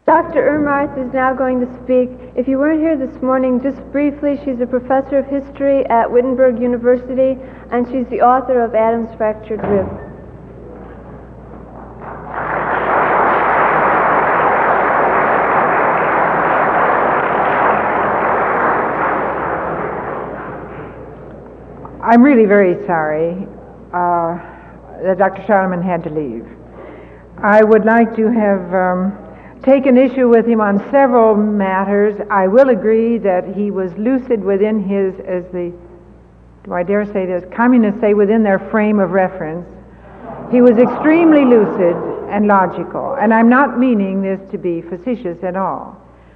Dr. Ermarth is now going to speak. If you weren't here this morning, just briefly, she's a professor of history at Wittenberg University, and she's the author of Adam's Fractured Rib. I'm really very sorry that Dr. Charlemagne had to leave. I would like to have taken issue with him on several matters. I will agree that he was lucid within his, as the, do I dare say this, communists say, within their frame of reference. He was extremely lucid and logical, and I'm not meaning this to be facetious at all.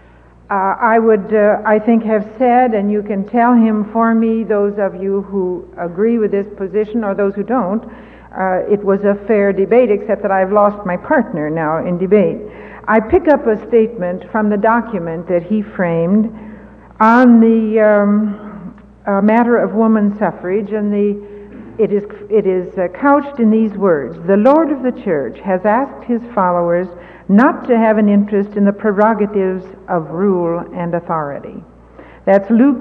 I would, I think, have said, and you can tell him for me, those of you who agree with this position or those who don't, it was a fair debate, except that I've lost my partner now in debate. I pick up a statement from the document that he framed on the matter of woman suffrage, and it is couched in these words: "The Lord of the Church has asked his followers not to have an interest in the prerogatives of rule and authority." That's Luke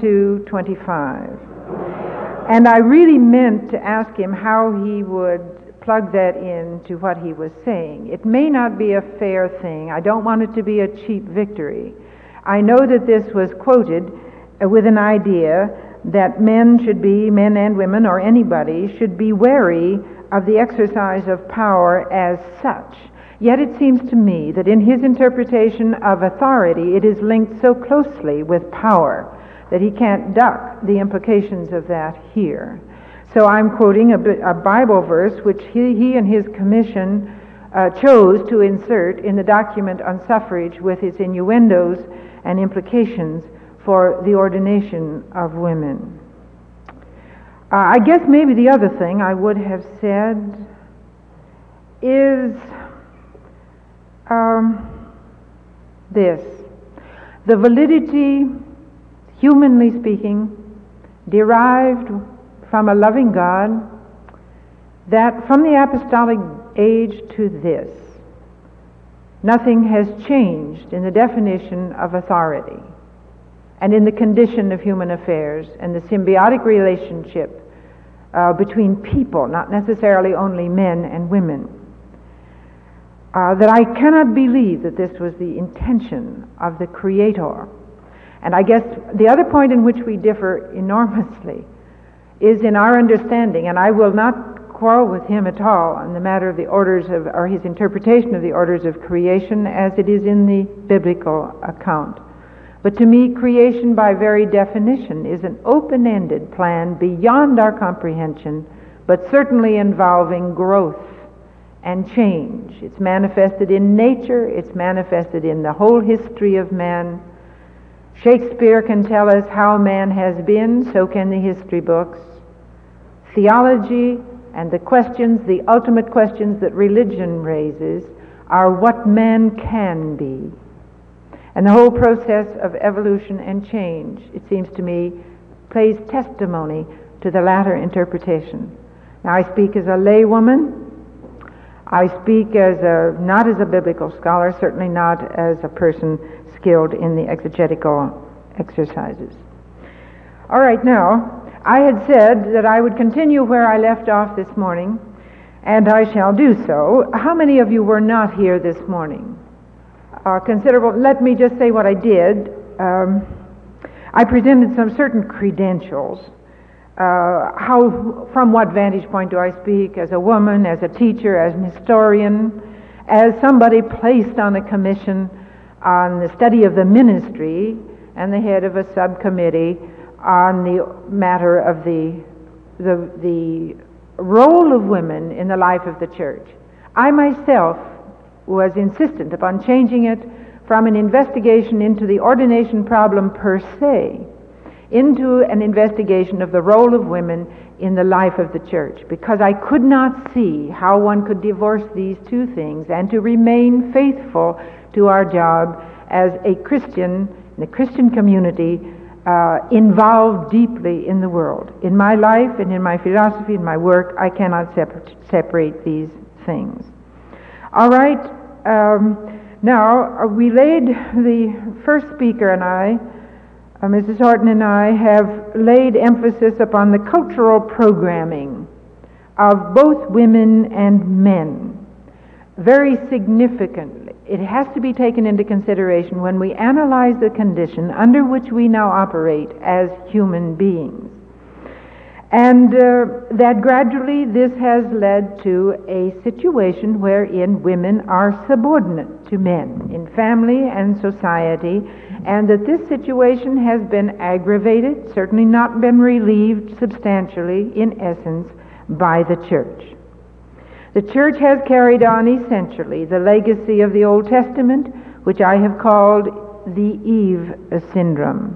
22:25. And I really meant to ask him how he would plug that in to what he was saying. It may not be a fair thing. I don't want it to be a cheap victory. I know that this was quoted with an idea that men and women, or anybody, should be wary of the exercise of power as such. Yet it seems to me that in his interpretation of authority, it is linked so closely with power that he can't duck the implications of that here. So I'm quoting a Bible verse which he and his commission chose to insert in the document on suffrage, with its innuendos and implications for the ordination of women. I guess maybe the other thing I would have said is this: the validity, humanly speaking, derived from a loving God, that from the apostolic age to this, nothing has changed in the definition of authority and in the condition of human affairs and the symbiotic relationship between people, not necessarily only men and women. That I cannot believe that this was the intention of the Creator. And I guess the other point in which we differ enormously is in our understanding, and I will not quarrel with him at all on the matter of the orders of, or his interpretation of the orders of creation as it is in the biblical account. But to me, creation by very definition is an open-ended plan beyond our comprehension, but certainly involving growth and change. It's manifested in nature, it's manifested in the whole history of man. Shakespeare can tell us how man has been, so can the history books. Theology and the questions, the ultimate questions that religion raises, are what man can be. And the whole process of evolution and change, it seems to me, plays testimony to the latter interpretation. Now, I speak as a laywoman. I speak not as a biblical scholar, certainly not as a person skilled in the exegetical exercises. All right, now, I had said that I would continue where I left off this morning, and I shall do so. How many of you were not here this morning? Considerable. Let me just say what I did. I presented some certain credentials. From what vantage point do I speak? As a woman, as a teacher, as an historian, as somebody placed on a commission on the study of the ministry and the head of a subcommittee on the matter of the role of women in the life of the church. I myself was insistent upon changing it from an investigation into the ordination problem per se into an investigation of the role of women in the life of the church, because I could not see how one could divorce these two things and to remain faithful to our job as a Christian, in the Christian community, involved deeply in the world. In my life and in my philosophy and my work, I cannot separate these things. All right, Now, the first speaker and I, Mrs. Horton and I, have laid emphasis upon the cultural programming of both women and men. Very significantly, it has to be taken into consideration when we analyze the condition under which we now operate as human beings. And that gradually this has led to a situation wherein women are subordinate to men in family and society, and that this situation has been aggravated, certainly not been relieved substantially in essence, by the church. The church has carried on essentially the legacy of the Old Testament, which I have called the Eve syndrome.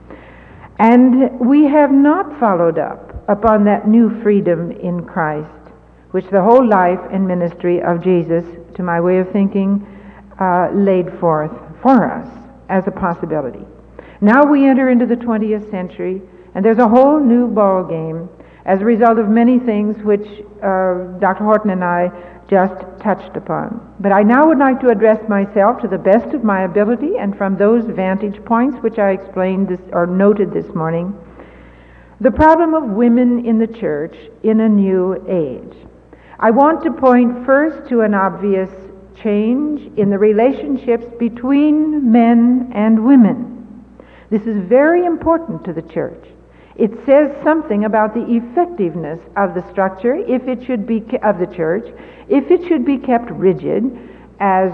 And we have not followed up upon that new freedom in Christ, which the whole life and ministry of Jesus, to my way of thinking, laid forth for us as a possibility. Now we enter into the 20th century, and there's a whole new ball game as a result of many things which Dr. Horton and I just touched upon. But I now would like to address myself to the best of my ability and from those vantage points which I explained or noted this morning, the problem of women in the church in a new age. I want to point first to an obvious change in the relationships between men and women. This is very important to the church. It says something about the effectiveness of the structure if it should be of the church, if it should be kept rigid, as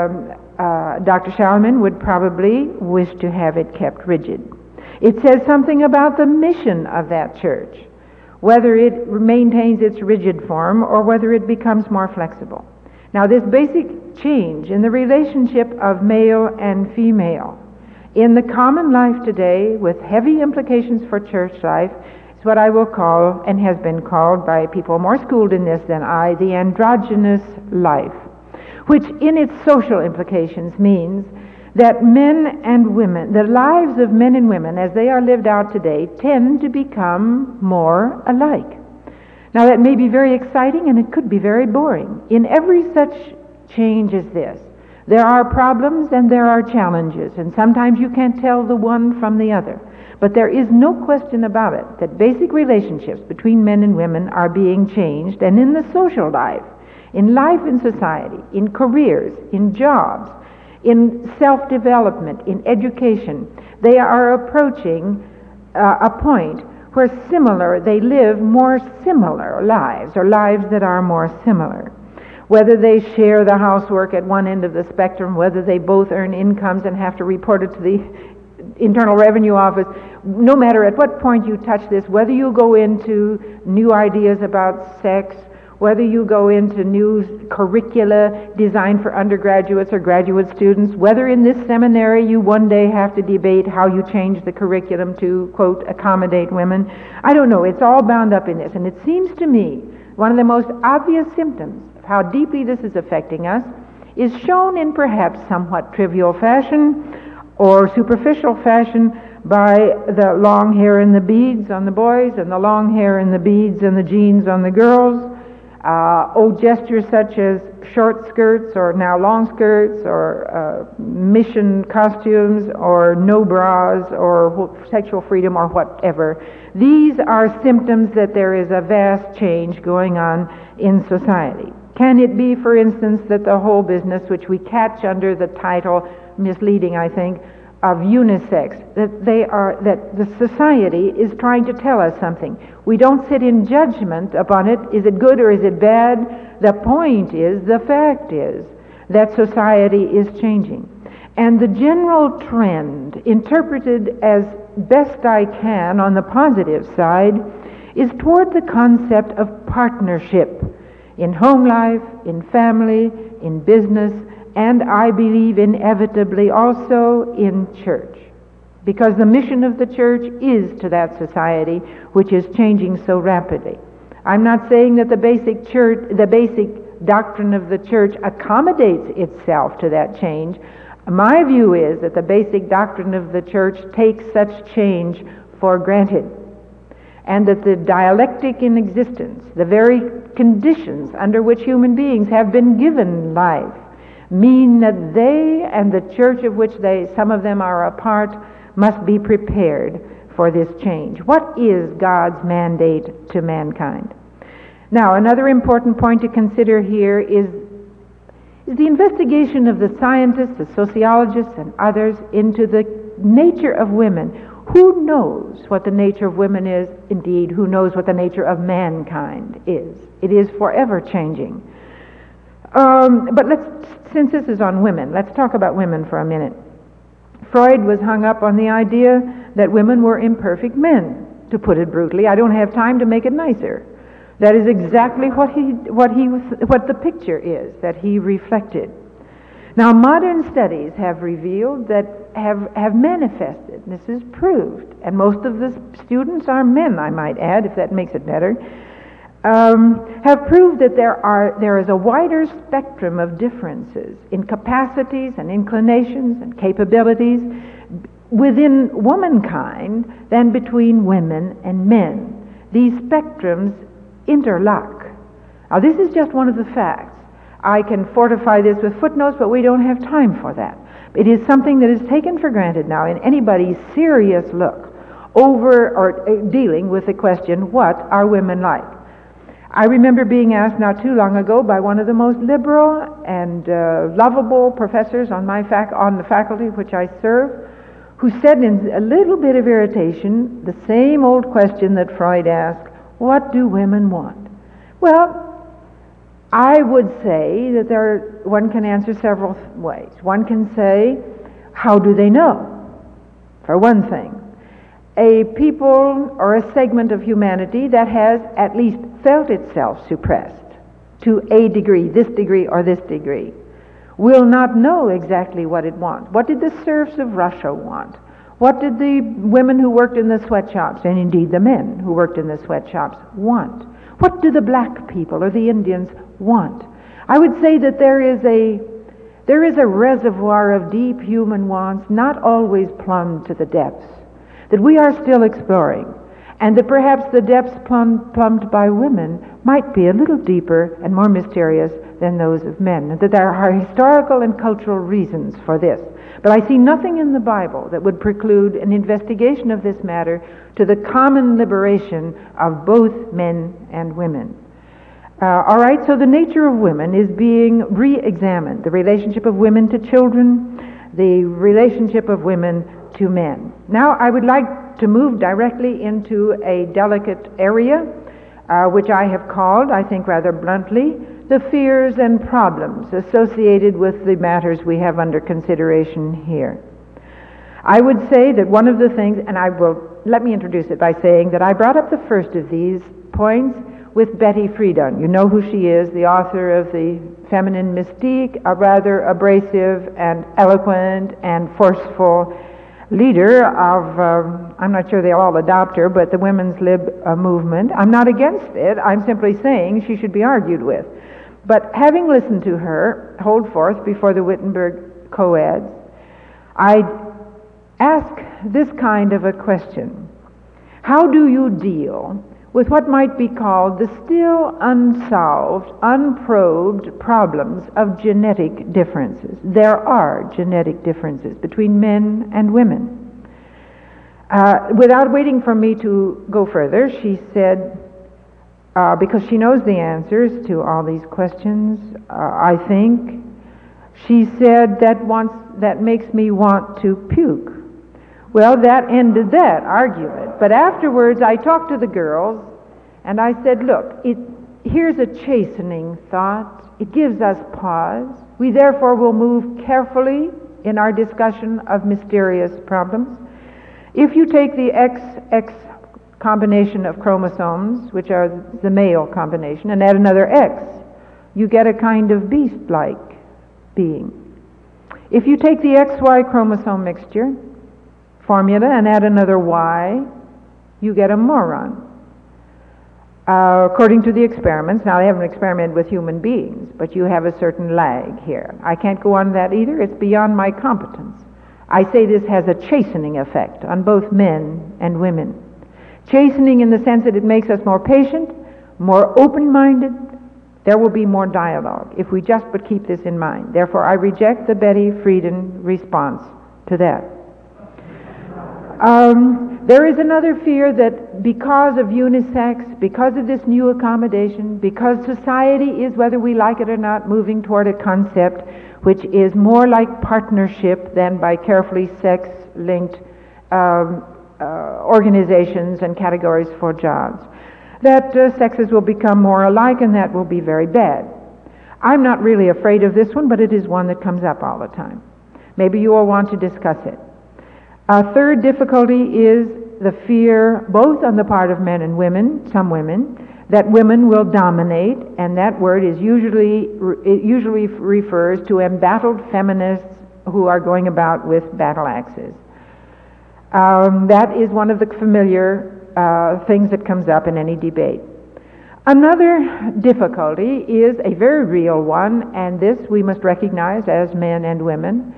Dr. Schalman would probably wish to have it kept rigid. It says something about the mission of that church, whether it maintains its rigid form or whether it becomes more flexible. Now, this basic change in the relationship of male and female in the common life today, with heavy implications for church life, is what I will call, and has been called by people more schooled in this than I, the androgynous life, which in its social implications means that men and women, the lives of men and women as they are lived out today, tend to become more alike. Now that may be very exciting and it could be very boring. In every such change as this, there are problems and there are challenges, and sometimes you can't tell the one from the other. But there is no question about it that basic relationships between men and women are being changed, and in the social life, in life in society, in careers, in jobs, in self-development, in education, they are approaching a point where they live more similar lives, or lives that are more similar. Whether they share the housework at one end of the spectrum, whether they both earn incomes and have to report it to the Internal Revenue Office, no matter at what point you touch this, whether you go into new ideas about sex, whether you go into new curricula designed for undergraduates or graduate students, whether in this seminary you one day have to debate how you change the curriculum to, quote, accommodate women. I don't know, it's all bound up in this. And it seems to me one of the most obvious symptoms of how deeply this is affecting us is shown in perhaps somewhat trivial fashion or superficial fashion by the long hair and the beads on the boys and the long hair and the beads and the jeans on the girls. Old gestures such as short skirts or now long skirts or mission costumes or no bras or sexual freedom or whatever. These are symptoms that there is a vast change going on in society. Can it be, for instance, that the whole business, which we catch under the title, misleading I think, of unisex, that the society is trying to tell us something. We don't sit in judgment upon it. Is it good or is it bad? The point is, the fact is, that society is changing. And the general trend, interpreted as best I can on the positive side, is toward the concept of partnership in home life, in family, in business, and I believe inevitably also in church. Because the mission of the church is to that society which is changing so rapidly. I'm not saying that the basic doctrine of the church accommodates itself to that change. My view is that the basic doctrine of the church takes such change for granted, and that the dialectic in existence, the very conditions under which human beings have been given life, mean that they and the church of which some of them are a part must be prepared for this change. What is God's mandate to mankind? Now, another important point to consider here is the investigation of the scientists, the sociologists, and others into the nature of women. Who knows what the nature of women is? Indeed, who knows what the nature of mankind is? It is forever changing. But since this is on women, let's talk about women for a minute. Freud was hung up on the idea that women were imperfect men, to put it brutally. I don't have time to make it nicer. That is exactly what the picture is that he reflected. Now, modern studies have revealed that have manifested, this is proved, and most of the students are men, I might add, if that makes it better, have proved that there is a wider spectrum of differences in capacities and inclinations and capabilities within womankind than between women and men. These spectrums interlock. Now, this is just one of the facts. I can fortify this with footnotes, but we don't have time for that. It is something that is taken for granted now in anybody's serious look over or dealing with the question, what are women like? I remember being asked not too long ago by one of the most liberal and lovable professors on the faculty which I serve, who said in a little bit of irritation the same old question that Freud asked, what do women want? Well, I would say that one can answer several ways. One can say, how do they know? For one thing, a people or a segment of humanity that has at least felt itself suppressed to a degree, this degree or this degree, will not know exactly what it wants. What did the serfs of Russia want? What did the women who worked in the sweatshops, and indeed the men who worked in the sweatshops, want? What do the black people or the Indians want? I would say that there is a reservoir of deep human wants, not always plumbed to the depths, that we are still exploring, and that perhaps the depths plumbed by women might be a little deeper and more mysterious than those of men, and that there are historical and cultural reasons for this. But I see nothing in the Bible that would preclude an investigation of this matter to the common liberation of both men and women. All right, so the nature of women is being re-examined. The relationship of women to children, the relationship of women to men. Now, I would like to move directly into a delicate area, which I have called, I think rather bluntly, the fears and problems associated with the matters we have under consideration here. I would say that one of the things, and let me introduce it by saying that I brought up the first of these points with Betty Friedan. You know who she is, the author of The Feminine Mystique, a rather abrasive and eloquent and forceful leader of, I'm not sure they'll all adopt her, but the women's lib movement. I'm not against it. I'm simply saying she should be argued with. But having listened to her hold forth before the Wittenberg co-eds, I ask this kind of a question. How do you deal with what might be called the still unsolved, unprobed problems of genetic differences? There are genetic differences between men and women. Without waiting for me to go further, she said, because she knows the answers to all these questions, I think, she said, that makes me want to puke. Well, that ended that argument. But afterwards, I talked to the girls, and I said, look, here's a chastening thought. It gives us pause. We therefore will move carefully in our discussion of mysterious problems. If you take the XX combination of chromosomes, which are the male combination, and add another X, you get a kind of beast-like being. If you take the XY chromosome mixture formula and add another Y, you get a moron. According to the experiments, now they haven't experimented with human beings, but you have a certain lag here. I can't go on that either. It's beyond my competence. I say this has a chastening effect on both men and women. Chastening in the sense that it makes us more patient, more open-minded, There will be more dialogue if we just but keep this in mind. Therefore, I reject the Betty Friedan response to that. There is another fear that because of unisex, because of this new accommodation, because society is, whether we like it or not, moving toward a concept which is more like partnership than by carefully sex-linked organizations and categories for jobs, that sexes will become more alike, and that will be very bad. I'm not really afraid of this one, but it is one that comes up all the time. Maybe you all want to discuss it. A third difficulty is the fear, both on the part of men and women, some women, that women will dominate, and that word is usually refers to embattled feminists who are going about with battle axes. That is one of the familiar things that comes up in any debate. Another difficulty is a very real one, and this we must recognize as men and women.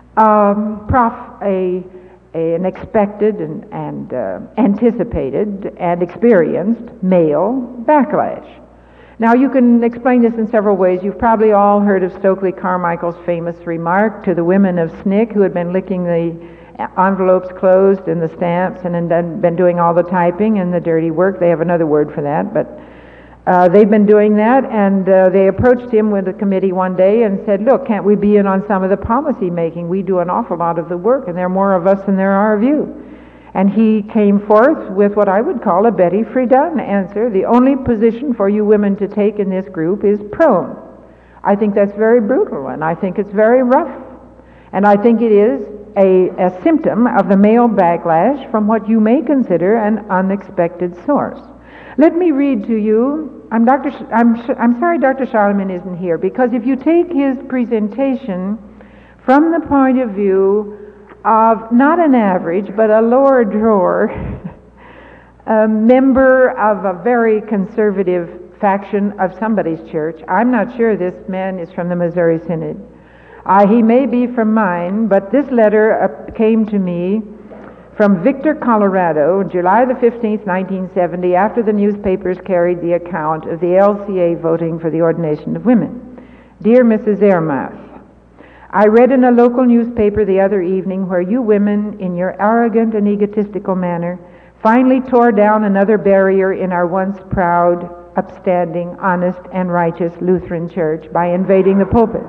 An expected and anticipated and experienced male backlash. Now, you can explain this in several ways. You've probably all heard of Stokely Carmichael's famous remark to the women of SNCC who had been licking the envelopes closed and the stamps and then been doing all the typing and the dirty work. They have another word for that, but they've been doing that, and they approached him with a committee one day and said, look, can't we be in on some of the policy making? We do an awful lot of the work, and there are more of us than there are of you. And he came forth with what I would call a Betty Friedan answer. The only position for you women to take in this group is prone. I think that's very brutal, and I think it's very rough. And I think it is a symptom of the male backlash from what you may consider an unexpected source. Let me read to you. I'm sorry Dr. Charlemagne isn't here, because if you take his presentation from the point of view of not an average, but a lower drawer, a member of a very conservative faction of somebody's church, I'm not sure this man is from the Missouri Synod. He may be from mine, but this letter came to me from Victor, Colorado, July the 15th, 1970, after the newspapers carried the account of the LCA voting for the ordination of women. Dear Mrs. Zermatt, I read in a local newspaper the other evening where you women, in your arrogant and egotistical manner, finally tore down another barrier in our once proud, upstanding, honest, and righteous Lutheran Church by invading the pulpit.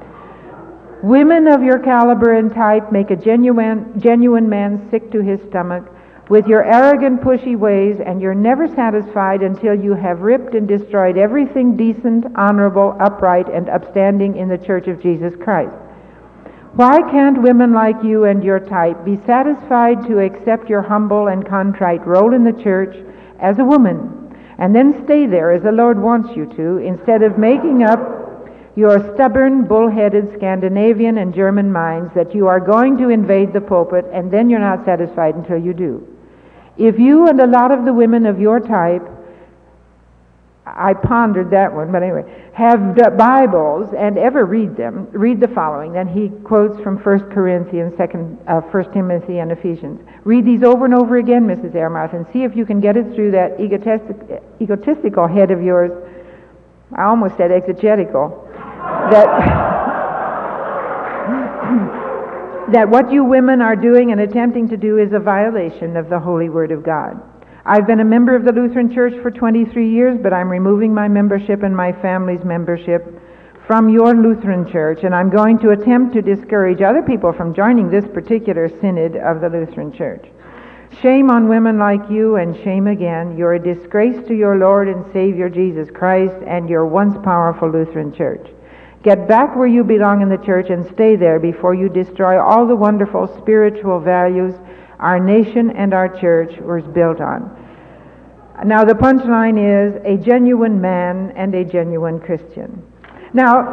Women of your caliber and type make a genuine man sick to his stomach with your arrogant, pushy ways, and you're never satisfied until you have ripped and destroyed everything decent, honorable, upright, and upstanding in the Church of Jesus Christ. Why can't women like you and your type be satisfied to accept your humble and contrite role in the church as a woman, and then stay there as the Lord wants you to, instead of making up your stubborn, bull-headed Scandinavian and German minds that you are going to invade the pulpit, and then you're not satisfied until you do? If you and a lot of the women of your type, I pondered that one, but anyway, have Bibles and ever read them, read the following. Then he quotes from 1 Corinthians, 1 Timothy, and Ephesians. Read these over and over again, Mrs. Zermatt, and see if you can get it through that egotistical head of yours. I almost said exegetical. That what you women are doing and attempting to do is a violation of the Holy Word of God. I've been a member of the Lutheran Church for 23 years, but I'm removing my membership and my family's membership from your Lutheran Church, and I'm going to attempt to discourage other people from joining this particular synod of the Lutheran Church. Shame on women like you, and shame again. You're a disgrace to your Lord and Savior Jesus Christ and your once powerful Lutheran Church. Get back where you belong in the church and stay there before you destroy all the wonderful spiritual values our nation and our church was built on. Now, the punchline is a genuine man and a genuine Christian. Now,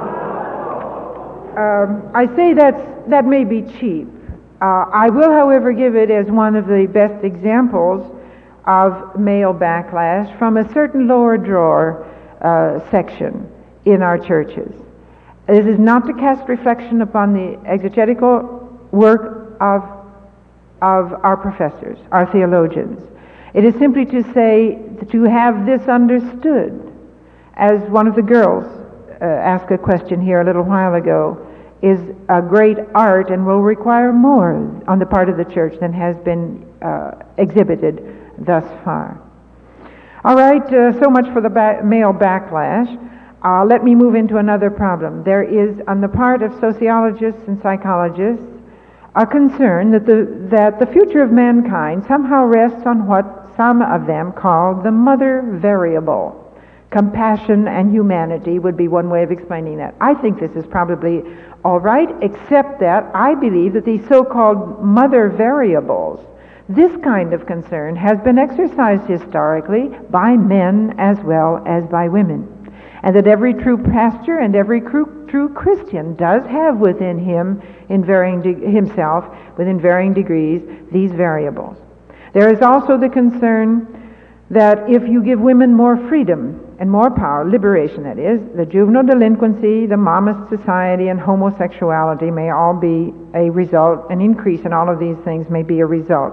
I say that may be cheap. I will, however, give it as one of the best examples of male backlash from a certain lower drawer section in our churches. This is not to cast reflection upon the exegetical work of our professors, our theologians. It is simply to say, to have this understood as one of the girls asked a question here a little while ago, is a great art and will require more on the part of the church than has been exhibited thus far. All right, so much for the male backlash. Let me move into another problem. There is, on the part of sociologists and psychologists, a concern that the future of mankind somehow rests on what some of them call the mother variable. Compassion and humanity would be one way of explaining that. I think this is probably all right, except that I believe that these so-called mother variables, this kind of concern has been exercised historically by men as well as by women, and that every true pastor and every true Christian does have within him, himself, within varying degrees, these variables. There is also the concern that if you give women more freedom and more power, liberation that is, the juvenile delinquency, the momist society, and homosexuality may all be a result, an increase in all of these things may be a result.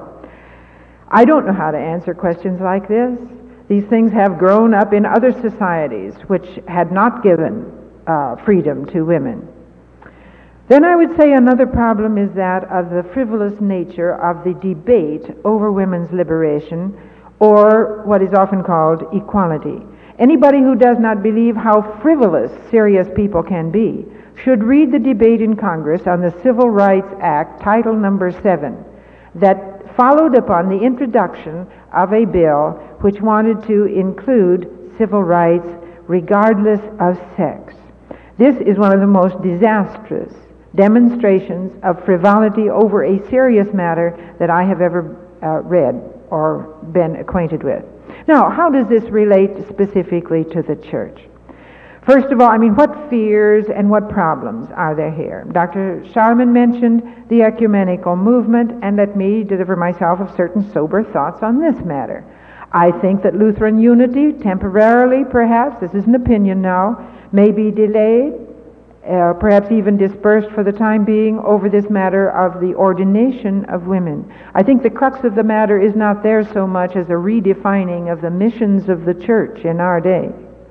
I don't know how to answer questions like this. These things have grown up in other societies which had not given freedom to women. Then I would say another problem is that of the frivolous nature of the debate over women's liberation, or what is often called equality. Anybody who does not believe how frivolous serious people can be should read the debate in Congress on the Civil Rights Act, Title Number 7, that followed upon the introduction of a bill which wanted to include civil rights regardless of sex. This is one of the most disastrous demonstrations of frivolity over a serious matter that I have ever read or been acquainted with. Now, how does this relate specifically to the church? First of all, what fears and what problems are there here? Dr. Scharman mentioned the ecumenical movement, and let me deliver myself of certain sober thoughts on this matter. I think that Lutheran unity, temporarily perhaps, this is an opinion now, may be delayed, perhaps even dispersed for the time being over this matter of the ordination of women. I think the crux of the matter is not there so much as a redefining of the missions of the church in our day.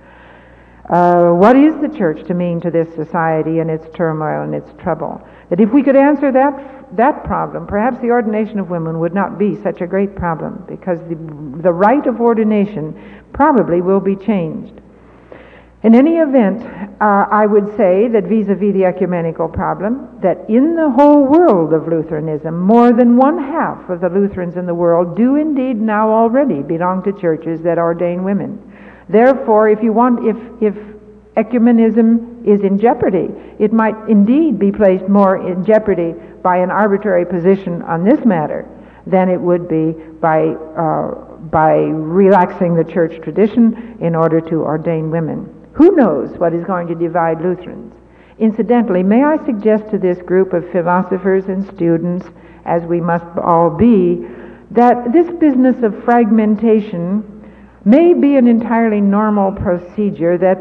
What is the church to mean to this society and its turmoil and its trouble? That if we could answer that problem, perhaps the ordination of women would not be such a great problem, because the rite of ordination probably will be changed. In any event, I would say that vis-a-vis the ecumenical problem, that in the whole world of Lutheranism, more than one half of the Lutherans in the world do indeed now already belong to churches that ordain women. Therefore, if ecumenism is in jeopardy, it might indeed be placed more in jeopardy by an arbitrary position on this matter than it would be by relaxing the church tradition in order to ordain women. Who knows what is going to divide Lutherans? Incidentally, may I suggest to this group of philosophers and students, as we must all be, that this business of fragmentation may be an entirely normal procedure that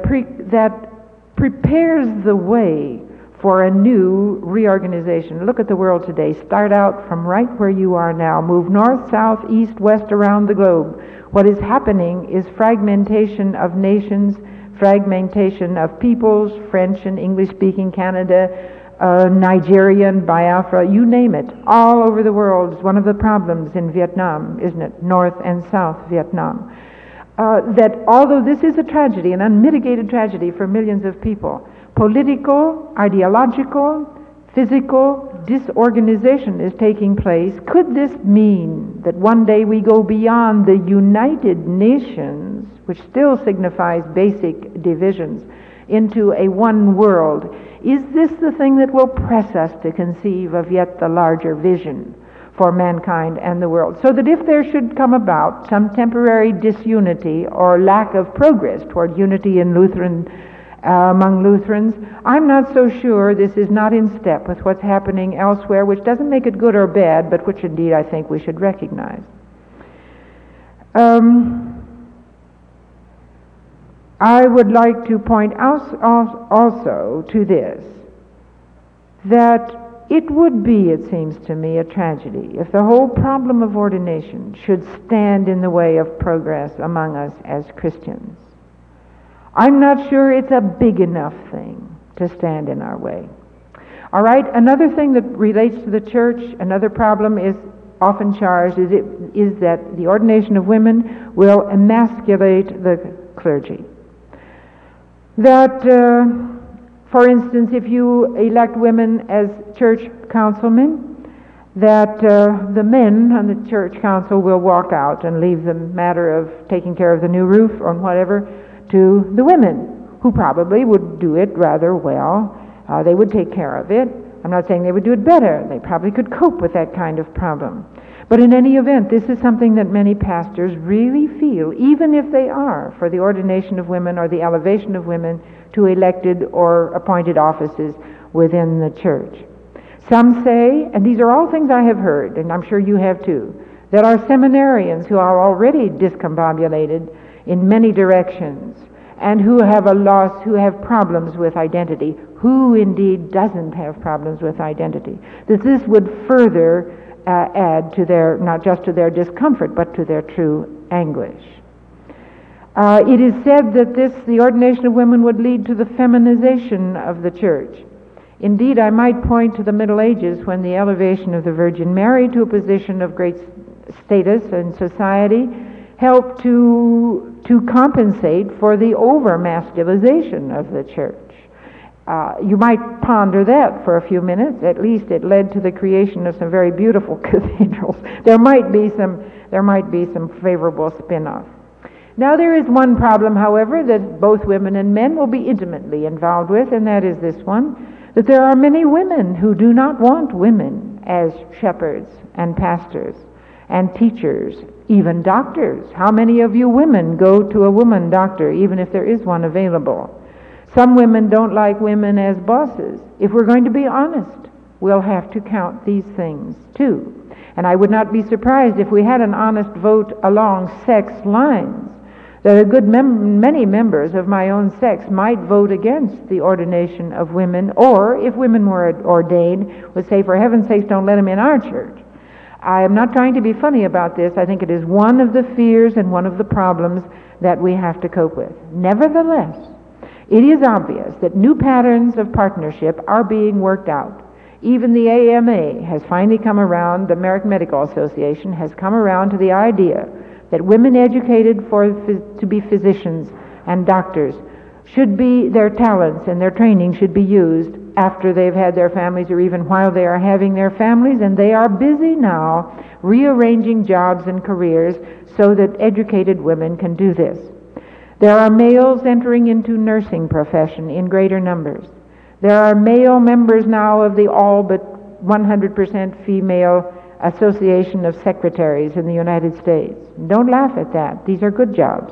prepares the way for a new reorganization. Look at the world today. Start out from right where you are now. Move north, south, east, west around the globe. What is happening is fragmentation of nations, fragmentation of peoples, French and English-speaking Canada, Nigerian, Biafra, you name it, all over the world. Is one of the problems in Vietnam, isn't it? North and South Vietnam. That although this is a tragedy, an unmitigated tragedy for millions of people, political, ideological, physical disorganization is taking place. Could this mean that one day we go beyond the United Nations, which still signifies basic divisions, into a one world? Is this the thing that will press us to conceive of yet the larger vision for mankind and the world? So that if there should come about some temporary disunity or lack of progress toward unity in among Lutherans, I'm not so sure this is not in step with what's happening elsewhere, which doesn't make it good or bad, but which indeed I think we should recognize. I would like to point out also to this, that it would be, it seems to me, a tragedy if the whole problem of ordination should stand in the way of progress among us as Christians. I'm not sure it's a big enough thing to stand in our way. All right, another thing that relates to the church, another problem is often charged, is that the ordination of women will emasculate the clergy. That, for instance, if you elect women as church councilmen, that the men on the church council will walk out and leave the matter of taking care of the new roof or whatever to the women, who probably would do it rather well. They would take care of it. I'm not saying they would do it better. They probably could cope with that kind of problem. But in any event, this is something that many pastors really feel, even if they are for the ordination of women or the elevation of women to elected or appointed offices within the church. Some say, and these are all things I have heard, and I'm sure you have too, that our seminarians who are already discombobulated in many directions and who have who have problems with identity, who indeed doesn't have problems with identity, that this would further add to their, not just to their discomfort, but to their true anguish. It is said that the ordination of women would lead to the feminization of the church. Indeed, I might point to the Middle Ages when the elevation of the Virgin Mary to a position of great status in society helped to compensate for the over-masculization of the church. You might ponder that for a few minutes. At least it led to the creation of some very beautiful cathedrals. There might be some favorable spin-off. Now there is one problem, however, that both women and men will be intimately involved with, and that is this one, that there are many women who do not want women as shepherds and pastors and teachers, even doctors. How many of you women go to a woman doctor, even if there is one available? Some women don't like women as bosses. If we're going to be honest, we'll have to count these things too. And I would not be surprised if we had an honest vote along sex lines, that a good many members of my own sex might vote against the ordination of women, or if women were ordained, would say, for heaven's sakes, don't let them in our church. I am not trying to be funny about this. I think it is one of the fears and one of the problems that we have to cope with. Nevertheless, it is obvious that new patterns of partnership are being worked out. Even the AMA has finally come around, the American Medical Association has come around to the idea that women educated to be physicians and doctors should be, their talents and their training should be used after they've had their families or even while they are having their families, and they are busy now rearranging jobs and careers so that educated women can do this. There are males entering into nursing profession in greater numbers. There are male members now of the all but 100% female Association of Secretaries in the United States. Don't laugh at that. These are good jobs.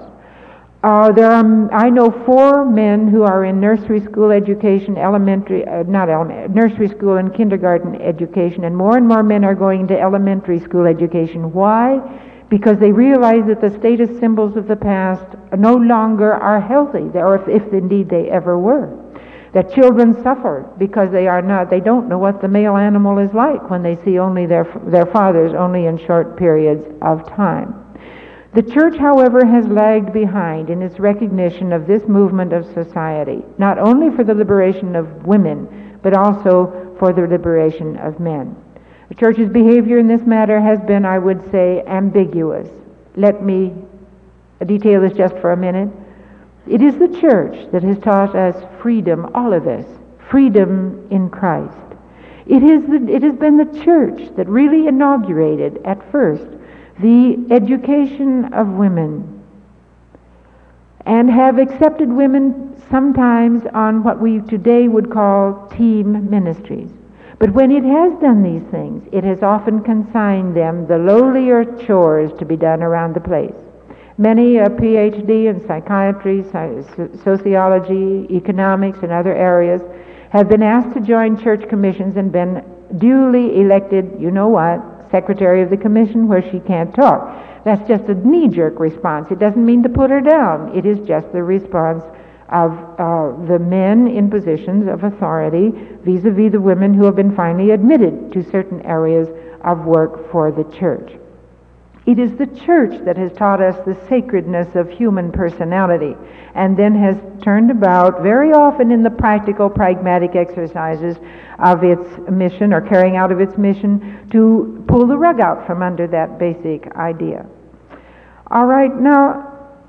I know 4 men who are in nursery school education, nursery school and kindergarten education, and more men are going to elementary school education. Why? Because they realize that the status symbols of the past no longer are healthy, or if indeed they ever were. That children suffer because they don't know what the male animal is like when they see only their fathers only in short periods of time. The church, however, has lagged behind in its recognition of this movement of society, not only for the liberation of women, but also for the liberation of men. The church's behavior in this matter has been, I would say, ambiguous. Let me detail this just for a minute. It is the church that has taught us freedom, all of us, freedom in Christ. It has been the church that really inaugurated at first the education of women and have accepted women sometimes on what we today would call team ministries. But when it has done these things, it has often consigned them the lowlier chores to be done around the place. Many a PhD in psychiatry, sociology, economics, and other areas have been asked to join church commissions and been duly elected, you know what, secretary of the commission where she can't talk. That's just a knee-jerk response. It doesn't mean to put her down. It is just the response of the men in positions of authority vis-a-vis the women who have been finally admitted to certain areas of work for the church. It is the church that has taught us the sacredness of human personality, and then has turned about very often in the practical, pragmatic exercises of its mission, or carrying out of its mission, to pull the rug out from under that basic idea. All right, now,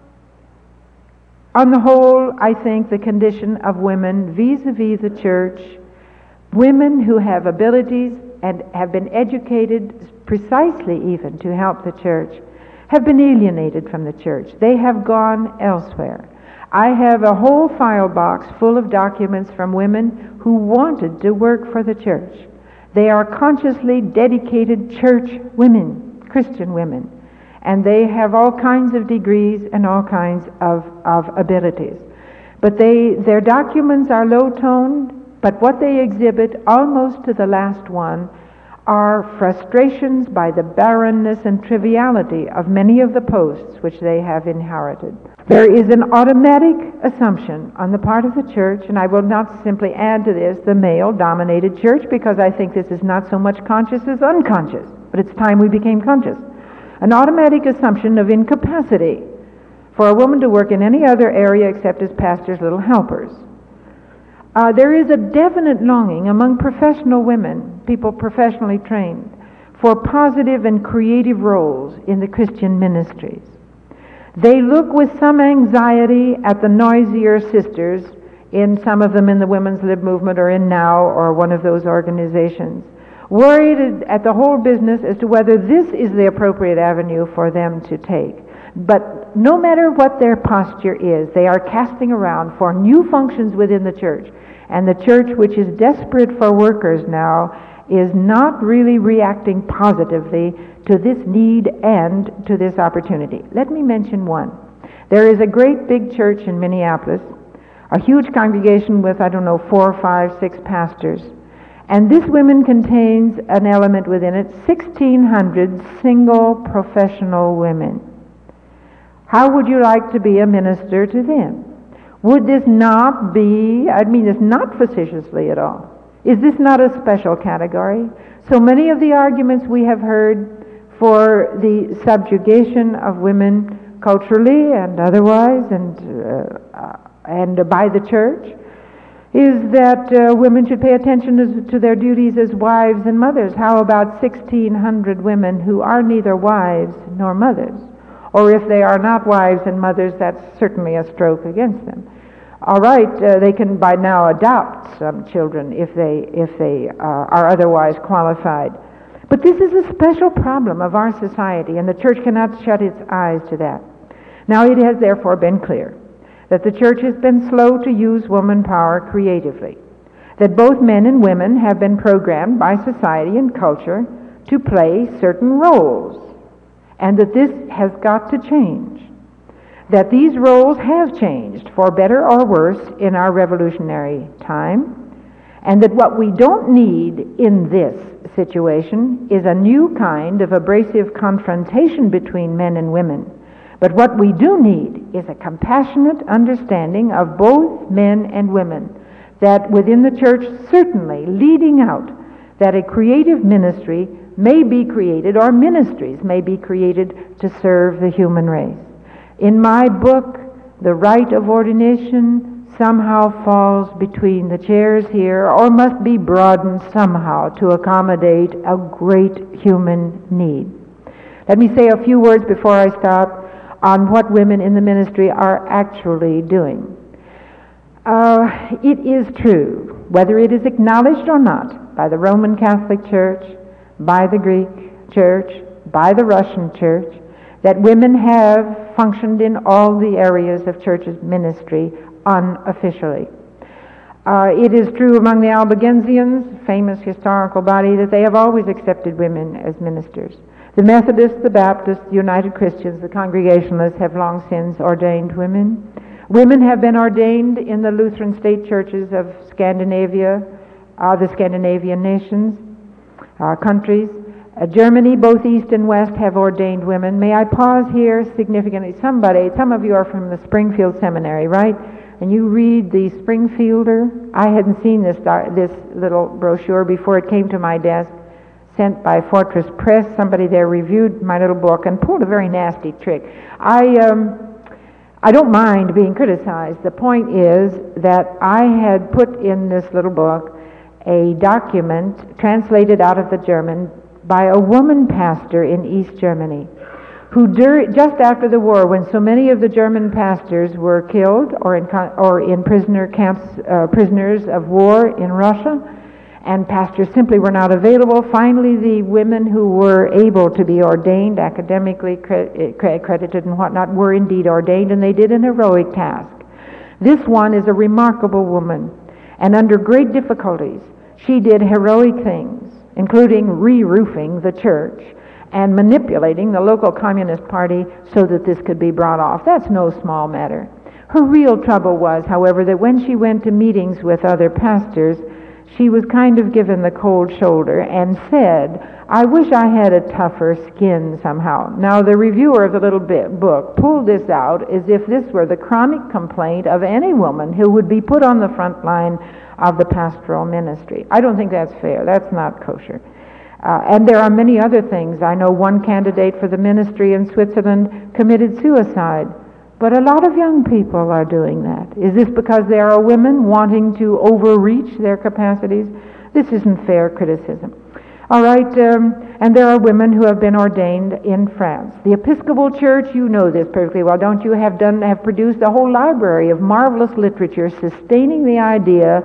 on the whole, I think the condition of women vis-a-vis the church, women who have abilities and have been educated precisely even to help the church, have been alienated from the church. They have gone elsewhere. I have a whole file box full of documents from women who wanted to work for the church. They are consciously dedicated church women, Christian women, and they have all kinds of degrees and all kinds of abilities. But their documents are low-toned, but what they exhibit, almost to the last one, are frustrations by the barrenness and triviality of many of the posts which they have inherited. There is an automatic assumption on the part of the church, and I will not simply add to this the male-dominated church, because I think this is not so much conscious as unconscious, but it's time we became conscious. An automatic assumption of incapacity for a woman to work in any other area except as pastor's little helpers. There is a definite longing among professional women, people professionally trained, for positive and creative roles in the Christian ministries. They look with some anxiety at the noisier sisters, in some of them in the Women's Lib movement or in NOW or one of those organizations, worried at the whole business as to whether this is the appropriate avenue for them to take. But no matter what their posture is, they are casting around for new functions within the church. And the church, which is desperate for workers now, is not really reacting positively to this need and to this opportunity. Let me mention one. There is a great big church in Minneapolis, a huge congregation with, 4, 5, 6 pastors. And this women contains an element within it, 1,600 single professional women. How would you like to be a minister to them? Would this not be, this not facetiously at all, is this not a special category? So many of the arguments we have heard for the subjugation of women culturally and otherwise and by the church is that women should pay attention to their duties as wives and mothers. How about 1,600 women who are neither wives nor mothers? Or if they are not wives and mothers, that's certainly a stroke against them. All right, they can by now adopt some children if they are otherwise qualified. But this is a special problem of our society, and the church cannot shut its eyes to that. Now, it has therefore been clear that the church has been slow to use woman power creatively, that both men and women have been programmed by society and culture to play certain roles, and that this has got to change. That these roles have changed, for better or worse, in our revolutionary time, and that what we don't need in this situation is a new kind of abrasive confrontation between men and women. But what we do need is a compassionate understanding of both men and women, that within the church, certainly leading out, that a creative ministry may be created, or ministries may be created to serve the human race. In my book, the rite of ordination somehow falls between the chairs here, or must be broadened somehow to accommodate a great human need. Let me say a few words before I stop on what women in the ministry are actually doing. It is true, whether it is acknowledged or not, by the Roman Catholic Church, by the Greek Church, by the Russian Church, that women have functioned in all the areas of church's ministry unofficially. It is true among the Albigensians, famous historical body, that they have always accepted women as ministers. The Methodists, the Baptists, the United Christians, the Congregationalists have long since ordained women. Women have been ordained in the Lutheran state churches of Scandinavia, the Scandinavian nations, countries. Germany, both East and West, have ordained women. May I pause here significantly? Some of you are from the Springfield Seminary, right? And you read the Springfielder. I hadn't seen this little brochure before it came to my desk. sent by Fortress Press. Somebody there reviewed my little book and pulled a very nasty trick. I don't mind being criticized. The point is that I had put in this little book a document translated out of the German by a woman pastor in East Germany, who just after the war, when so many of the German pastors were killed or in prisoner camps, prisoners of war in Russia, and pastors simply were not available, finally the women who were able to be ordained, academically accredited and whatnot, were indeed ordained, and they did an heroic task. This one is a remarkable woman, and under great difficulties, she did heroic things, including re-roofing the church and manipulating the local Communist Party so that this could be brought off. That's no small matter. Her real trouble was, however, that when she went to meetings with other pastors, she was kind of given the cold shoulder and said, "I wish I had a tougher skin somehow." Now, the reviewer of the little book pulled this out as if this were the chronic complaint of any woman who would be put on the front line of the pastoral ministry. I don't think that's fair. That's not kosher. And there are many other things. I know one candidate for the ministry in Switzerland committed suicide. But a lot of young people are doing that. Is this because there are women wanting to overreach their capacities? This isn't fair criticism. All right, and there are women who have been ordained in France. The Episcopal Church, you know this perfectly well, don't you, have produced a whole library of marvelous literature sustaining the idea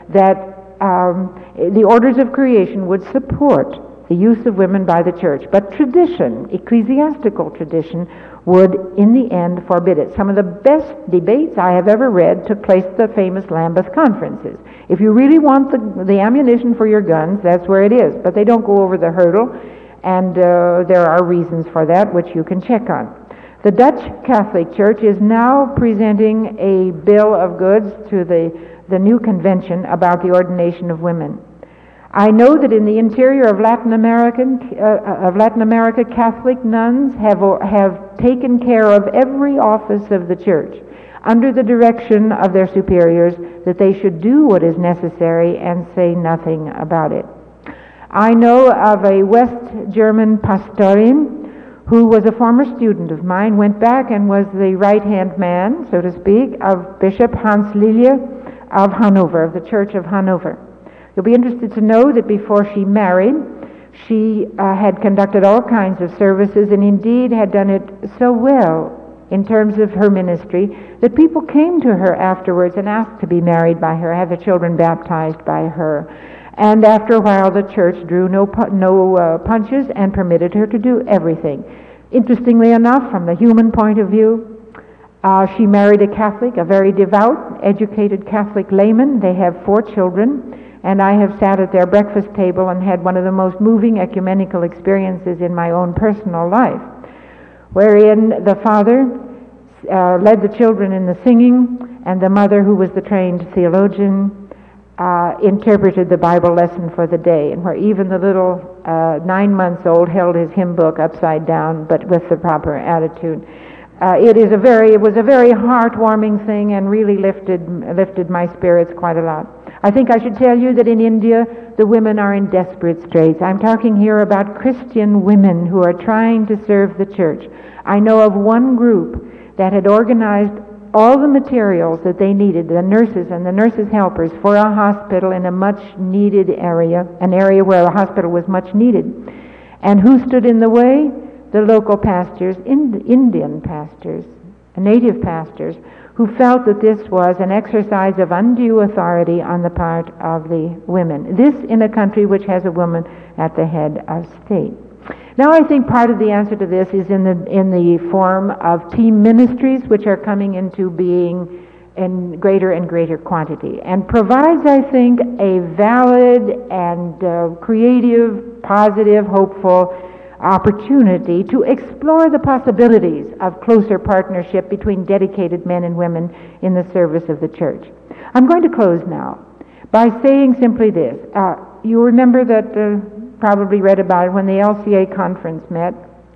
that the orders of creation would support the use of women by the church. But tradition, ecclesiastical tradition, would in the end forbid it. Some of the best debates I have ever read took place at the famous Lambeth conferences. If you really want the ammunition for your guns, that's where it is. But they don't go over the hurdle, and there are reasons for that which you can check on. The Dutch Catholic Church is now presenting a bill of goods to the new convention about the ordination of women. I know that in the interior of Latin America, Catholic nuns have taken care of every office of the church under the direction of their superiors that they should do what is necessary and say nothing about it. I know of a West German pastorin who was a former student of mine, went back and was the right-hand man, so to speak, of Bishop Hans Lilje of Hanover, of the Church of Hanover. You'll be interested to know that before she married, she had conducted all kinds of services and indeed had done it so well in terms of her ministry that people came to her afterwards and asked to be married by her, have their children baptized by her. And after a while, the church drew no punches and permitted her to do everything. Interestingly enough, from the human point of view, she married a Catholic, a very devout, educated Catholic layman. They have 4 children. And I have sat at their breakfast table and had one of the most moving ecumenical experiences in my own personal life, wherein the father led the children in the singing, and the mother, who was the trained theologian, interpreted the Bible lesson for the day, and where even the little 9-month-old held his hymn book upside down, but with the proper attitude. It was a very heartwarming thing, and really lifted my spirits quite a lot. I think I should tell you that in India, the women are in desperate straits. I'm talking here about Christian women who are trying to serve the church. I know of one group that had organized all the materials that they needed, the nurses and the nurses' helpers, for a hospital in a much-needed area, an area where a hospital was much needed. And who stood in the way? The local pastors, Indian pastors, native pastors, who felt that this was an exercise of undue authority on the part of the women. This in a country which has a woman at the head of state. Now I think part of the answer to this is in the form of team ministries, which are coming into being in greater and greater quantity, and provides, I think, a valid and creative, positive, hopeful opportunity to explore the possibilities of closer partnership between dedicated men and women in the service of the church. I'm going to close now by saying simply this. You remember that, probably read about it, when the LCA conference met,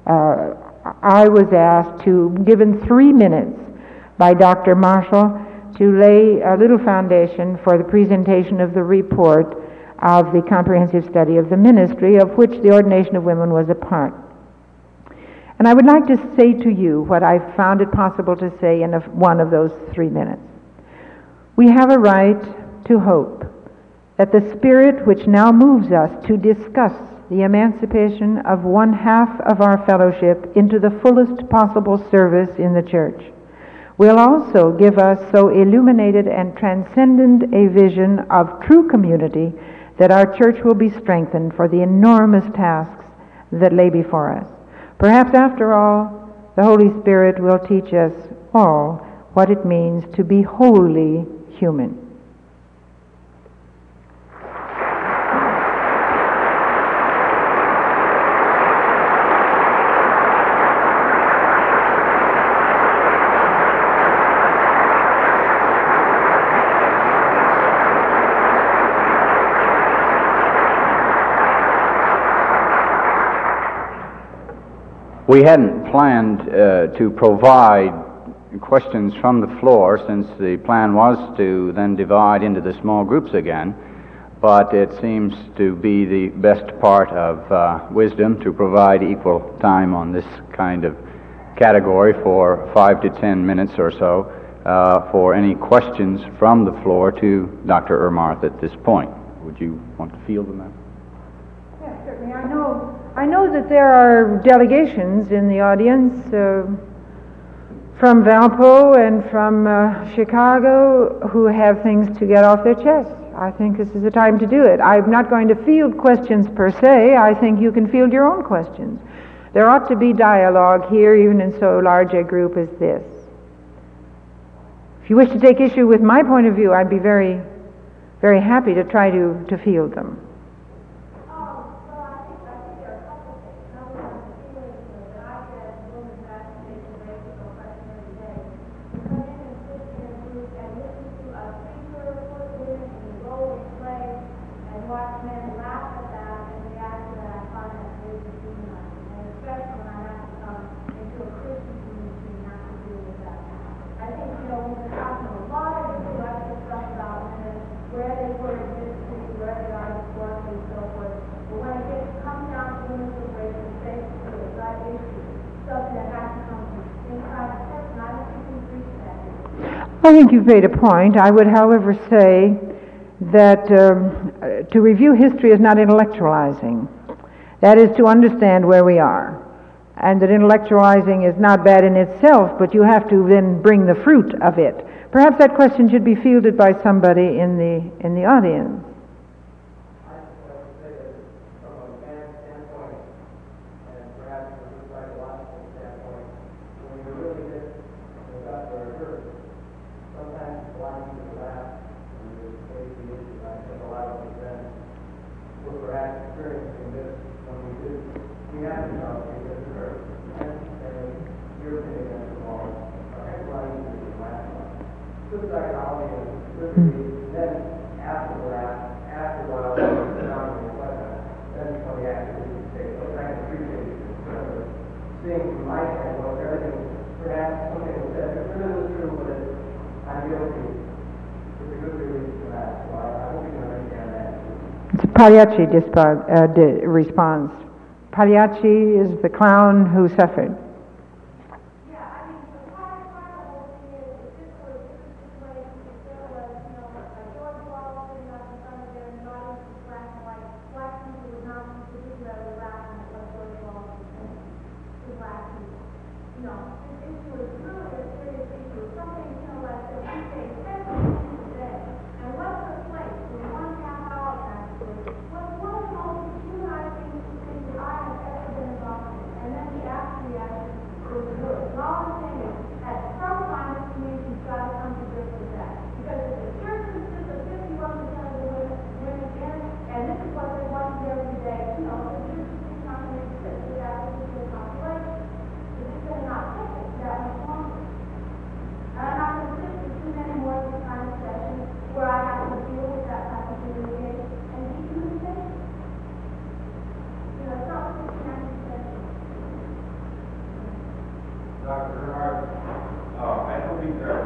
I was asked given 3 minutes by Dr. Marshall to lay a little foundation for the presentation of the report of the comprehensive study of the ministry, of which the ordination of women was a part. And I would like to say to you what I found it possible to say in one of those 3 minutes. We have a right to hope that the spirit which now moves us to discuss the emancipation of one half of our fellowship into the fullest possible service in the church will also give us so illuminated and transcendent a vision of true community that our church will be strengthened for the enormous tasks that lay before us. Perhaps after all, the Holy Spirit will teach us all what it means to be wholly human. We hadn't planned to provide questions from the floor, since the plan was to then divide into the small groups again, but it seems to be the best part of wisdom to provide equal time on this kind of category for 5 to 10 minutes or so for any questions from the floor to Dr. Ermarth at this point. Would you want to field them out? Yes, certainly. I know that there are delegations in the audience from Valpo and from Chicago who have things to get off their chests. I think this is the time to do it. I'm not going to field questions per se. I think you can field your own questions. There ought to be dialogue here, even in so large a group as this. If you wish to take issue with my point of view, I'd be very, very happy to try to field them. I think you've made a point. I would, however, say that to review history is not intellectualizing. That is to understand where we are. And that intellectualizing is not bad in itself, but you have to then bring the fruit of it. Perhaps that question should be fielded by somebody in the audience. Pagliacci responds. Pagliacci is the clown who suffered.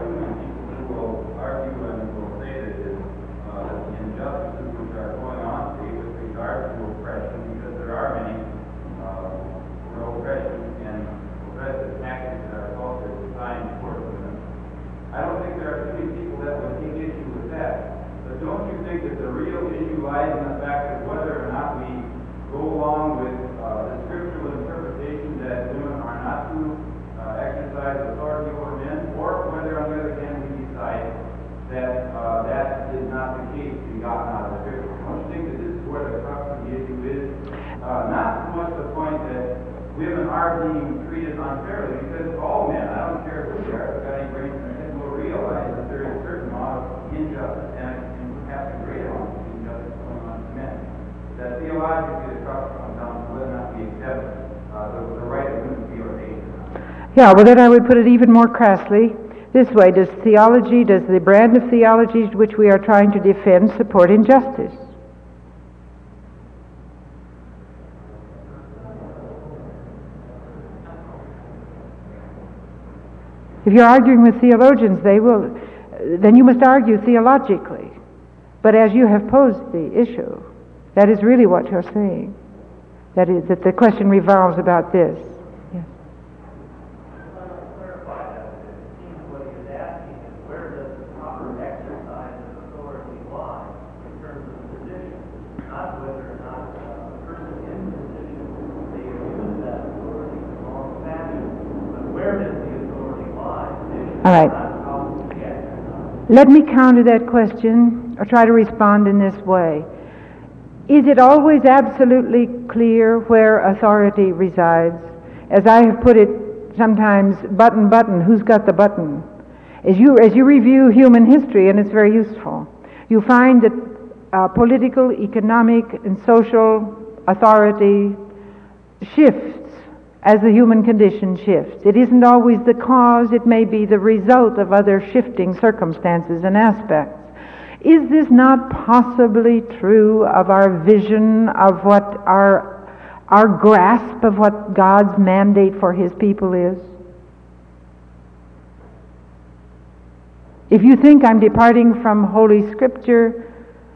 Injustices which are going on regard to oppression, because there are many oppression and oppressive tactics in our culture designed towards women. I don't think there are too many people that would take issue with that. But don't you think that the real issue lies in the fact of whether or not we go along with the scriptural interpretation that women are not to exercise authority over men, or whether, on the other hand, we decide that that is not the case to be gotten out of the scripture? Don't you think that this is where the crux of the issue is? Not so much the point that women are being treated unfairly, because all men, I don't care who they are, if they've got any brains in their head, will realize that there is a certain amount of injustice and perhaps a great amount of injustice going on to men. That theologically the crux comes down to whether or not we accept the right of women to be ordained. Yeah, well then I would put it even more crassly this way. Does the brand of theology which we are trying to defend support injustice? If you're arguing with theologians, then you must argue theologically. But as you have posed the issue, that is really what you're saying. That is, that the question revolves about this. Yes. I want to clarify that. It seems what he is asking is, where does the proper exercise of authority lie in terms of the position? Not whether or not the person in the position may use that authority in the wrong fashion, but where does the authority lie? All right. Let me counter that question, or try to respond in this way. Is it always absolutely clear where authority resides? As I have put it sometimes, button, who's got the button? As you review human history, and it's very useful, you find that political, economic, and social authority shifts as the human condition shifts. It isn't always the cause, it may be the result of other shifting circumstances and aspects. Is this not possibly true of our vision of what our grasp of what God's mandate for His people is? If you think I'm departing from Holy Scripture,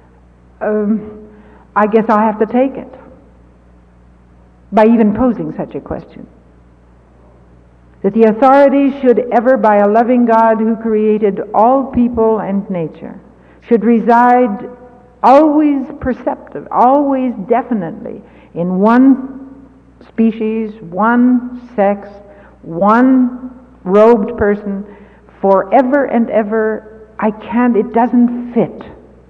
I guess I'll have to take it by even posing such a question. That the authority should ever, by a loving God who created all people and nature, should reside always perceptive, always definitely in one species, one sex, one robed person, forever and ever. It doesn't fit.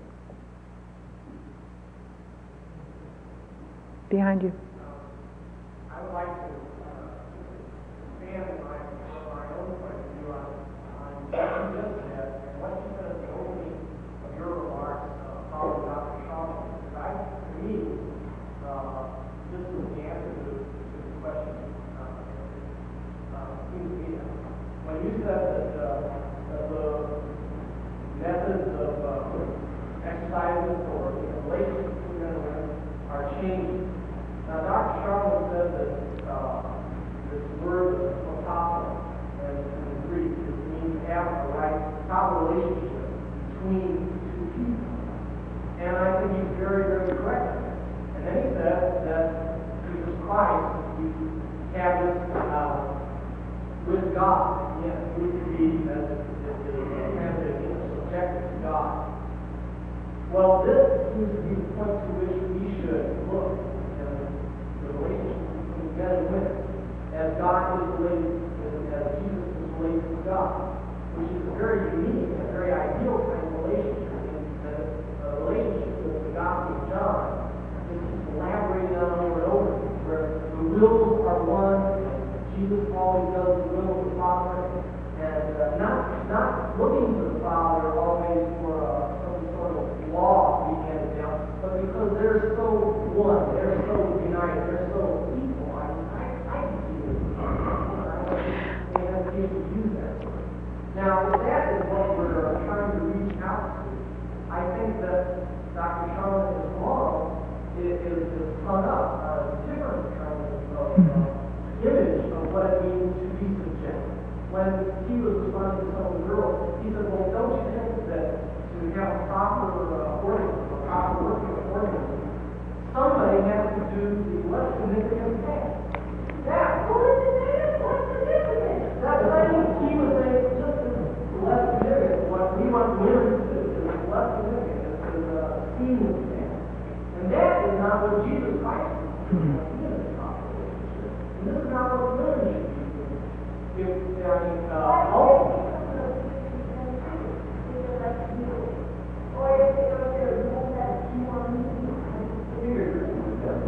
Behind you. I would like to expand my own point of view on what you just said and what you said at the opening of your remarks following Dr. Shaw. To me, this was the answer to the question. When you said that the methods of exercising authority and relations between men and women are changing. Now, Dr. Sharman said that this word "apostle" in Greek means to have a right, proper relationship between two people. And I think he's very, very correct. And then he said that Jesus Christ, we have this with God. Yes, we could be as translated subjected to God. Well, this seems to be the point to which we should look in the relationship between men and women, as God is related, as Jesus is related to God, which is a very unique and very ideal kind of relationship. And the relationship with the Gospel of John is elaborated on over and over, where the wills are one, and Jesus always does the will of the Father, and not looking to the Father always for some sort of law to be handed down, but because they're so one, they're so united, they're so equal. I can see this. I have to use that. Now, that is what we're trying to reach out to. I think that Dr. Shaman is wrong. It is hung up on a different kind of image of what it means to be subjected. When he was responding to some of the girls, he said, well, don't you think that to have a proper organism, a proper working organism, some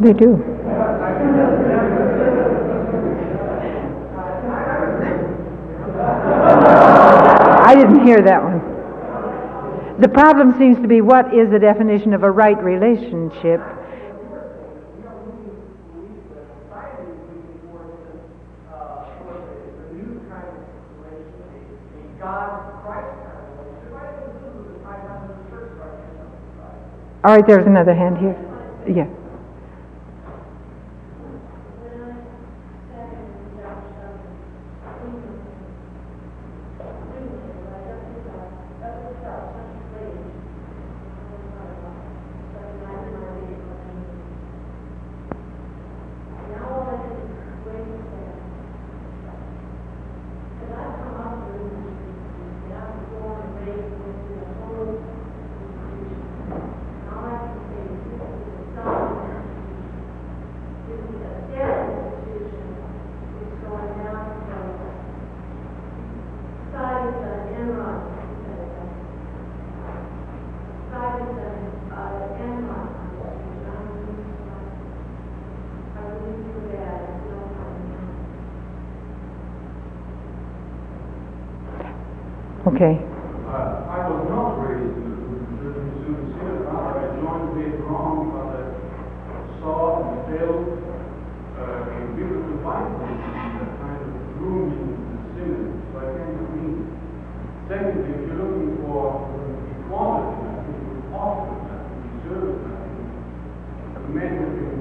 They do. I didn't hear that one. The problem seems to be, what is the definition of a right relationship? All right, there's another hand here. Yeah. Okay. I was not raised in the Lutheran Synod. I joined later on because I saw and felt in biblical Bible that kind of room in the Synod. So I came to mean. Secondly, if you're looking for equality, I think we're often that we deserve that. The men have been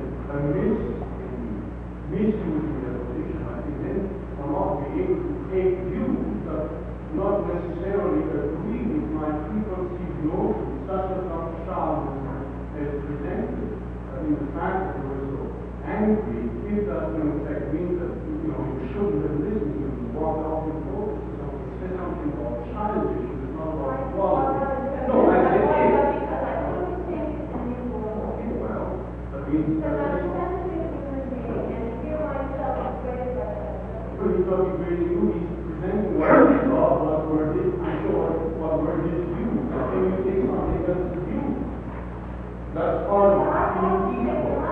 misusing their position. I think then one ought to be able to take views that not necessarily agree with my preconceived notions, such as Dr. Charles has presented. I think the fact that they were so angry, if that in fact means that you shouldn't have listened to them, walked off in focus or something, said something about childish, it's not about equality. No, I said it. Okay, well, that means he's talking very movies, presenting what were his, what were his views. How can you say something that's his view? That's part of being equal.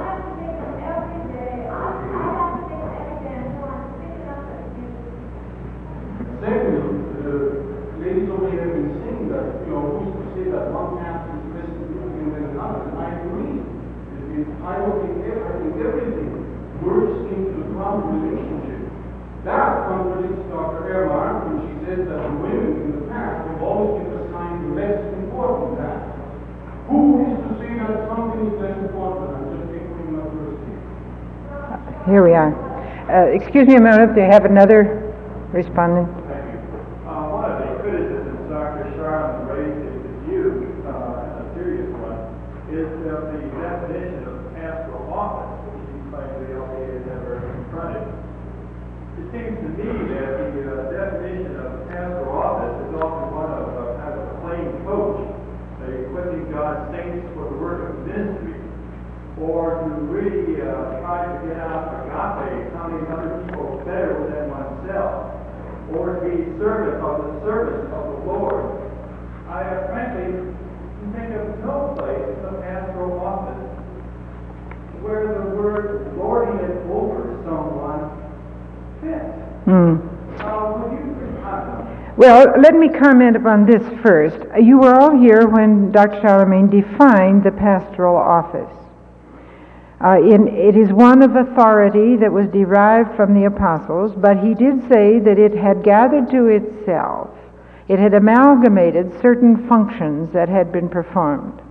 Secondly, the ladies over here have been saying that, who's to say that one pastor is less Lutheran than another? And I agree. I think everything works into the common relationship. That contradicts Dr. Ehrmark when she says that the women in the past have always been assigned less important tasks. Who is to say that something is less important? I'm just echoing my first thing. Here we are. Excuse me a minute. Do you have another respondent? Thank you. One of the criticisms Dr. Charlin raised with you, a serious one, is the definition of pastoral office, which he claims the LDA has never confronted. It seems to me that the definition of pastoral office is often one of kind of a plain coach, equipping God's saints for the work of ministry, or to really try to get out agape, counting other people better than oneself, or to be servant of the service of the Lord. I frankly can think of no place in the pastoral office where the word lording it over someone fits. Well, let me comment upon this first. You were all here when Dr. Charlemagne defined the pastoral office. It is one of authority that was derived from the apostles, but he did say that it had gathered to itself, it had amalgamated certain functions that had been performed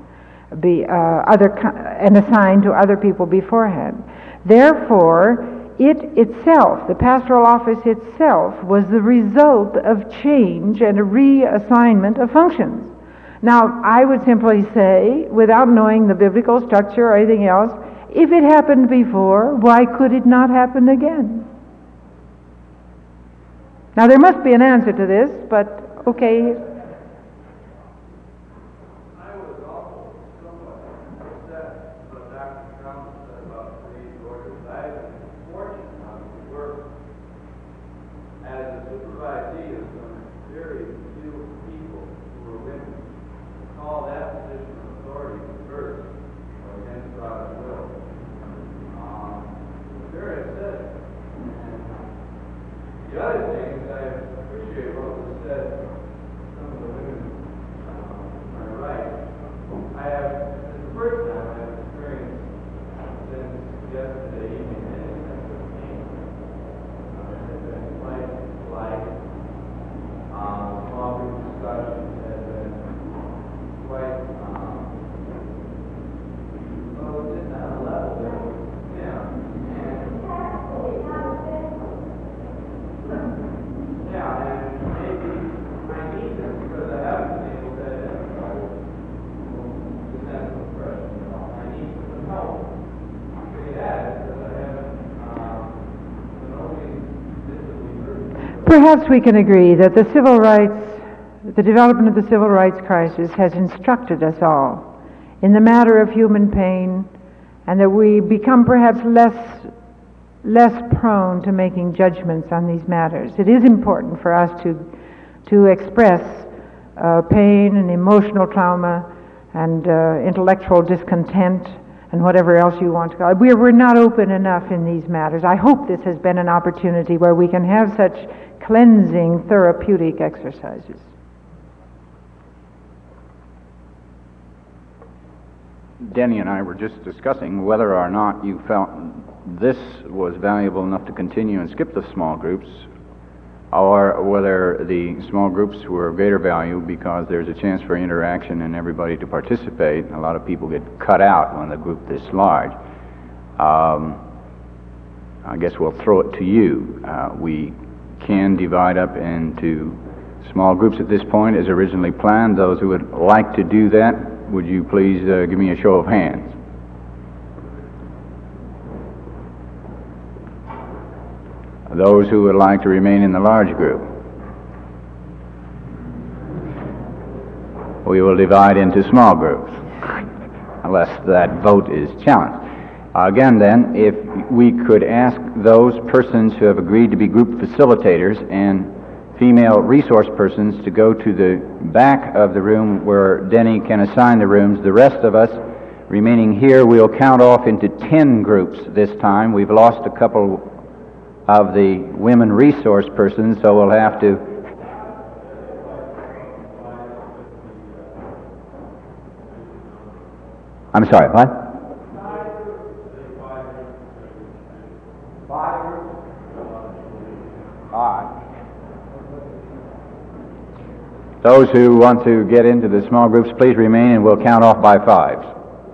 and assigned to other people beforehand. Therefore, it itself, the pastoral office itself, was the result of change and a reassignment of functions. Now, I would simply say, without knowing the biblical structure or anything else, if it happened before, why could it not happen again? Now, there must be an answer to this, but okay. I was also somewhat upset what Dr. Trump said about these orders. I have been fortunate enough to work as a supervisee of some very few people who were women. Call that position of authority first, or against God's will. other thing is I appreciate what was said, some of the women on my right. It's the first time I've experienced since yesterday evening any sense of pain. It's been quite light. Small group discussions have been quite, well, just on a level there. Yeah. Yeah, and maybe I need them because I haven't been able to identify the sense of oppression. I need some help. Say that because I haven't been only visibly hurt. Perhaps we can agree that the development of the civil rights crisis has instructed us all in the matter of human pain, and that we become perhaps less prone to making judgments on these matters. It is important for us to express pain and emotional trauma and intellectual discontent and whatever else you want to call it. We're not open enough in these matters. I hope this has been an opportunity where we can have such cleansing, therapeutic exercises. Denny and I were just discussing whether or not you felt this was valuable enough to continue and skip the small groups, or whether the small groups were of greater value because there's a chance for interaction and everybody to participate. A lot of people get cut out when the group this large. I guess we'll throw it to you. We can divide up into small groups at this point as originally planned. Those who would like to do that, would you please give me a show of hands? Those who would like to remain in the large group? We will divide into small groups, unless that vote is challenged. Again then, if we could ask those persons who have agreed to be group facilitators and female resource persons to go to the back of the room where Denny can assign the rooms. The rest of us remaining here, we'll count off into 10 groups this time. We've lost a couple of the women resource persons, so we'll have to... I'm sorry, what? Those who want to get into the small groups, please remain and we'll count off by fives.